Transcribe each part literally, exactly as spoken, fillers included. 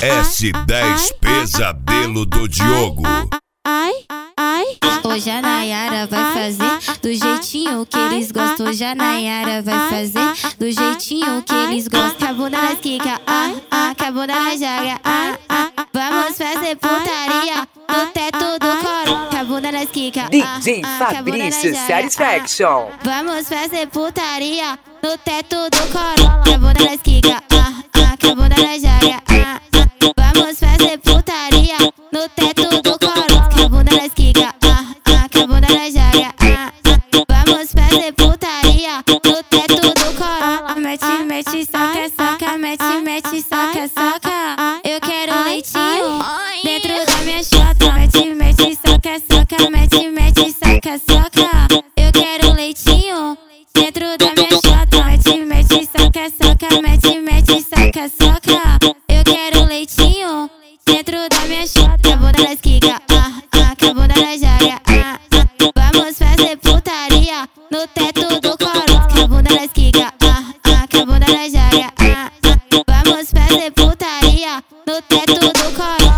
S dez Pesadelo do Diogo. Ai, ai. Hoje a Nayara vai fazer do jeitinho que eles gostam. Hoje a Nayara vai fazer do jeitinho que eles gostam. Com a bunda nas quica, ah, ah, com a bunda na joga, ah, ah. Vamos fazer putaria no teto do coro. Com a bunda nas quica, D J ah, ah, Fabrício Satisfaction. Vamos fazer putaria no teto do coro. Com a bunda nas quica, ah, ah, com a bunda na joga, ah, ah. Vamos fazer putaria no teto do coro. Com a bunda nas quica, ah, ah, com a bunda na joga, ah, ah. Vamos fazer putaria no teto do coro. Mete, mete, soca, soca, mete, mete, soca, soca. Eu quero leitinho dentro da minha chota. Mete, mete, soca, soca, mete, mete, soca, soca. Eu quero leitinho dentro da minha chota. Mete, mete, soca, soca, mete, mete, soca, soca. Eu quero leitinho dentro da minha chota. Com a bunda nas quica, ah, ah, com a bunda na joga, ah, ah. Vamos fazer putaria no teto do coro. Com a bunda nas quica, ah, ah, com a bunda na joga, ah, ah. Vamos fazer putaria no teto do coro.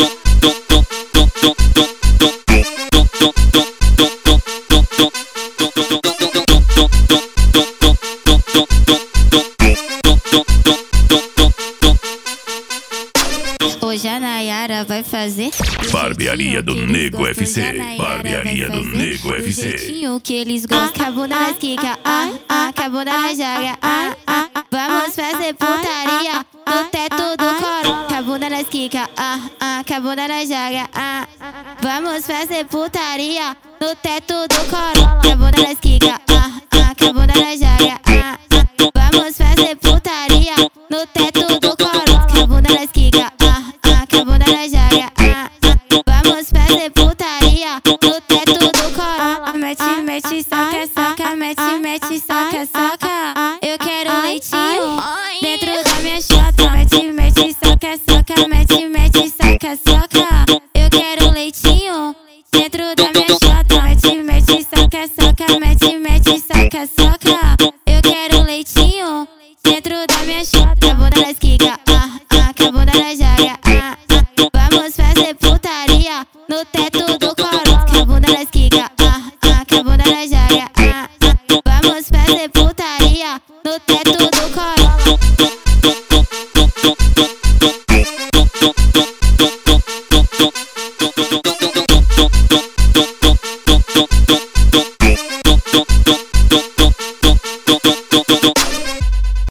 Hoje a Nayara vai fazer Barbearia do Nego F C. Barbearia do Nego F C. do jeitinho que eles gostam. Com a bunda nas quica, ah, ah, com a bunda na joga, ah, ah. Vamos fazer putaria no teto do coro. Com a bunda nas quica, ah, ah, com a bunda na joga, ah, ah. Vamos fazer putaria no teto do coro. Com a bunda nas quica, ah, ah, com a bunda na joga, ah, ah. Vamos fazer putaria no teto do coro. Com a bunda nas quica, ah, ah, com a bunda na joga, ah, ah. Vamos fazer putaria no teto do coro. Mete, mete, soca, soca, mete, mete, soca, soca. Eu quero leitinho dentro da minha chota. Mete, mete, soca, soca, mete, mete, soca, soca. Eu quero leitinho dentro da minha chota. Mete, mete, soca, soca, mete, mete, soca, soca. Eu quero leitinho dentro da minha chota. Com a bunda nas quica, ah, ah, com a bunda na joga,